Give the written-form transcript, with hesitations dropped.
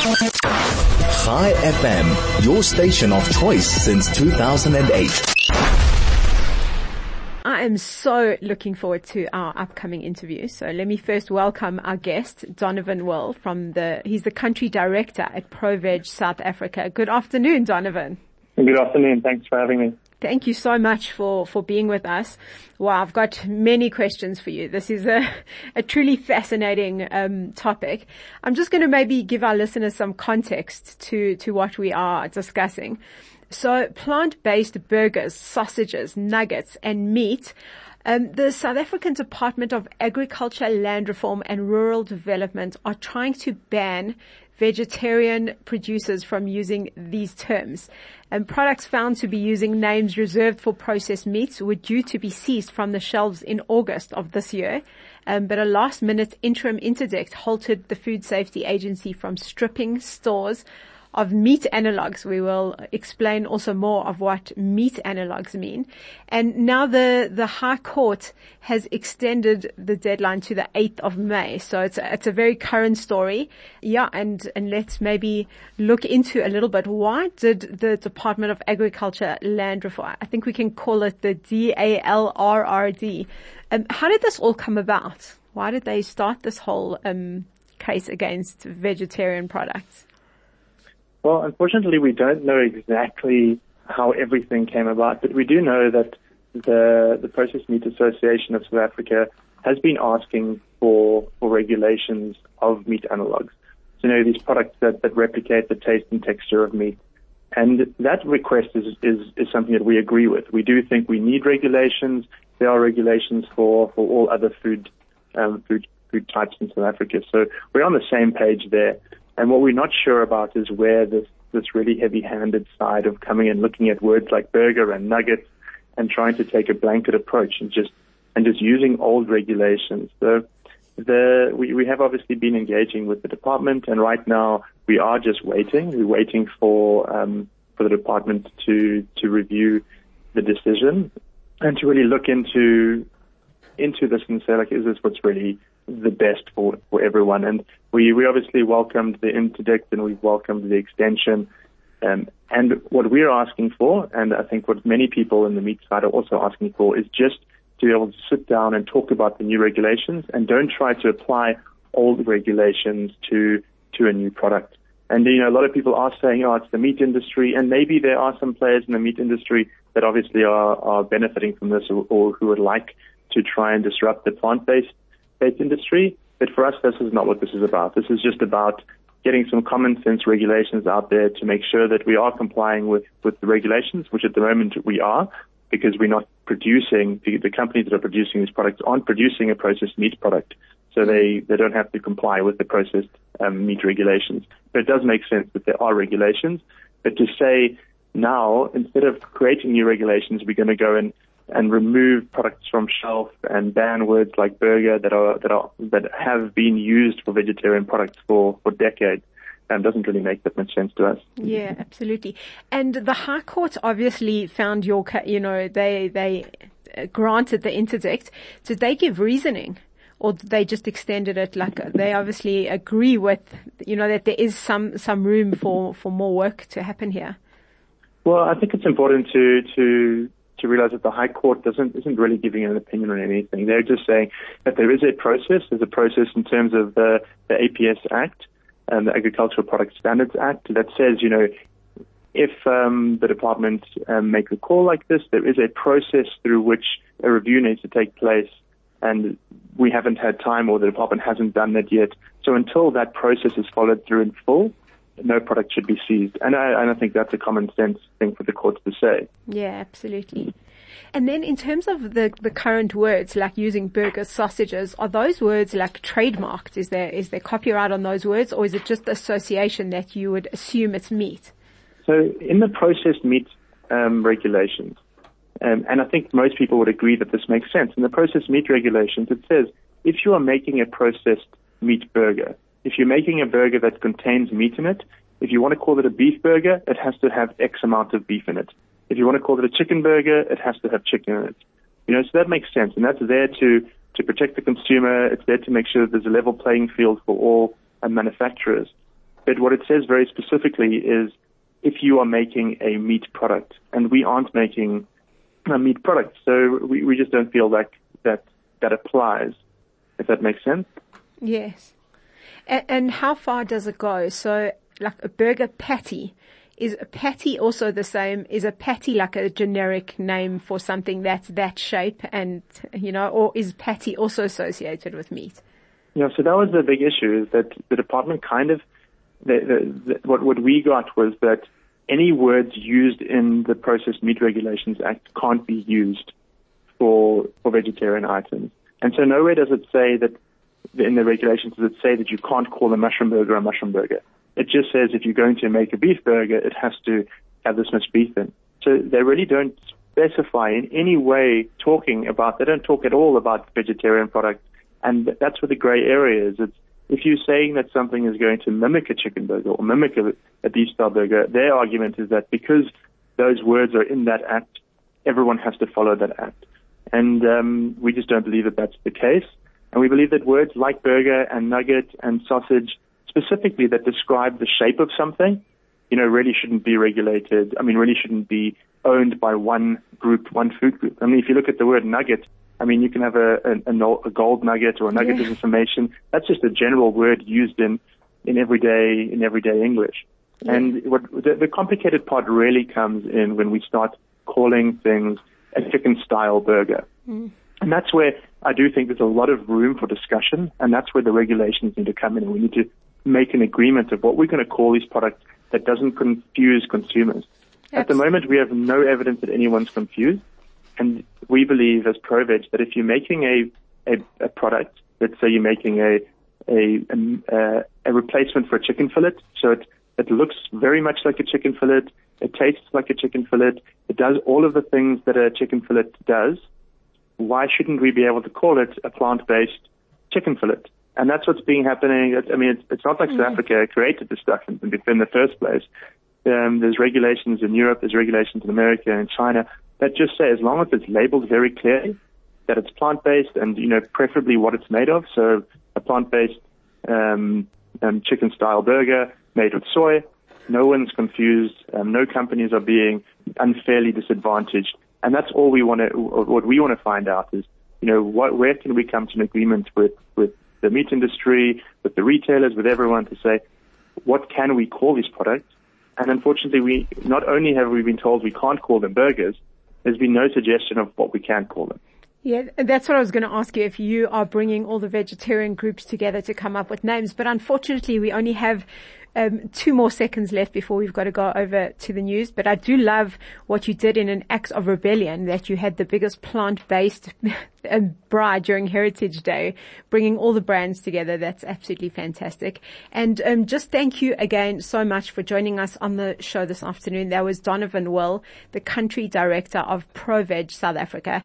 Chai FM, your station of choice since 2008. I am so looking forward to our upcoming interview. So let me first welcome our guest, Donovan Will, he's the country director at ProVeg South Africa. Good afternoon, Donovan. Good afternoon. Thanks for having me. Thank you so much for being with us. Wow, I've got many questions for you. This is a truly fascinating topic. I'm just going to maybe give our listeners some context to what we are discussing. So plant-based burgers, sausages, nuggets and meat. The South African Department of Agriculture, Land Reform and Rural Development are trying to ban vegetarian producers from using these terms. And products found to be using names reserved for processed meats were due to be seized from the shelves in August of this year. But a last-minute interim interdict halted the Food Safety Agency from stripping stores of meat analogues. We will explain also more of what meat analogues mean. And now the High Court has extended the deadline to the 8th of May. So it's a very current story. Yeah, and let's maybe look into a little bit. Why did the Department of Agriculture Land Reform, I think we can call it the DALRRD, how did this all come about? Why did they start this whole case against vegetarian products? Well, unfortunately, we don't know exactly how everything came about, but we do know that the Processed Meat Association of South Africa has been asking for regulations of meat analogues. So, these products that replicate the taste and texture of meat. And that request is something that we agree with. We do think we need regulations. There are regulations for all other food types in South Africa. So we're on the same page there. And what we're not sure about is where this really heavy-handed side of coming and looking at words like burger and nuggets and trying to take a blanket approach and just using old regulations. So we have obviously been engaging with the department, and right now we are just waiting. We're waiting for the department to review the decision and to really look into this and say, is this what's really the best for everyone? And we obviously welcomed the interdict and we've welcomed the extension. And what we're asking for, and I think what many people in the meat side are also asking for, is just to be able to sit down and talk about the new regulations and don't try to apply old regulations to a new product. And, a lot of people are saying, it's the meat industry, and maybe there are some players in the meat industry that obviously are benefiting from this or who would like to try and disrupt the plant-based industry. But for us, this is not what this is about. This is just about getting some common sense regulations out there to make sure that we are complying with the regulations, which at the moment we are, because we're not producing, the companies that are producing these products aren't producing a processed meat product. So they don't have to comply with the processed meat regulations. But it does make sense that there are regulations. But to say now, instead of creating new regulations, we're going to go and remove products from shelf and ban words like burger that have been used for vegetarian products for decades, doesn't really make that much sense to us. Yeah, absolutely. And the High Court obviously found they granted the interdict. Did they give reasoning, or did they just extended it? They obviously agree with, that there is some room for more work to happen here. Well, I think it's important to realize that the High Court isn't really giving an opinion on anything. They're just saying that there is a process. There's a process in terms of the APS Act and the Agricultural Product Standards Act that says, if the department makes a call like this, there is a process through which a review needs to take place, and we haven't had time, or the department hasn't done that yet. So until that process is followed through in full, no product should be seized. And I think that's a common sense thing for the courts to say. Yeah, absolutely. And then in terms of the current words, like using burgers, sausages, are those words trademarked? Is there copyright on those words, or is it just association that you would assume it's meat? So in the processed meat regulations, and I think most people would agree that this makes sense, in the processed meat regulations it says if you are making a processed meat burger, if you're making a burger that contains meat in it, if you want to call it a beef burger, it has to have X amount of beef in it. If you want to call it a chicken burger, it has to have chicken in it. So that makes sense, and that's there to protect the consumer. It's there to make sure that there's a level playing field for all manufacturers. But what it says very specifically is if you are making a meat product, and we aren't making a meat product, so we just don't feel like that applies, if that makes sense. Yes. And how far does it go? So like a burger patty, is a patty also the same? Is a patty like a generic name for something that's that shape and, or is patty also associated with meat? Yeah, so that was the big issue, is that the department kind of, what we got was that any words used in the Processed Meat Regulations Act can't be used for vegetarian items. And so nowhere does it say that, in the regulations, does it say that you can't call a mushroom burger a mushroom burger. It just says if you're going to make a beef burger, it has to have this much beef in. So they really don't specify in any way they don't talk at all about vegetarian products. And that's where the gray area is. It's, if you're saying that something is going to mimic a chicken burger or mimic a beef-style burger, their argument is that because those words are in that act, everyone has to follow that act. And we just don't believe that that's the case. And we believe that words like burger and nugget and sausage, specifically that describe the shape of something, really shouldn't be regulated. Really shouldn't be owned by one group, one food group. If you look at the word nugget, you can have a gold nugget or a nugget of information. That's just a general word used in everyday English. Yeah. And what the complicated part really comes in when we start calling things a chicken-style burger. Mm. And that's where I do think there's a lot of room for discussion, and that's where the regulations need to come in. We need to make an agreement of what we're going to call these products that doesn't confuse consumers. Absolutely. At the moment, we have no evidence that anyone's confused, and we believe as ProVeg that if you're making a product, let's say you're making a replacement for a chicken fillet, so it looks very much like a chicken fillet, it tastes like a chicken fillet, it does all of the things that a chicken fillet does, why shouldn't we be able to call it a plant-based chicken fillet? And that's what's been happening. It's not like South Africa created this stuff in the first place. There's regulations in Europe, there's regulations in America and China that just say as long as it's labeled very clearly that it's plant-based and, preferably what it's made of. So a plant-based chicken-style burger made with soy. No one's confused. No companies are being unfairly disadvantaged. And that's all what we want to find out is, where can we come to an agreement with the meat industry, with the retailers, with everyone to say, what can we call these products? And unfortunately, not only have we been told we can't call them burgers, there's been no suggestion of what we can call them. Yeah, that's what I was going to ask you, if you are bringing all the vegetarian groups together to come up with names. But unfortunately, we only have 2 more seconds left before we've got to go over to the news. But I do love what you did in an act of rebellion, that you had the biggest plant-based bride during Heritage Day, bringing all the brands together. That's absolutely fantastic. And just thank you again so much for joining us on the show this afternoon. That was Donovan Will, the country director of ProVeg South Africa.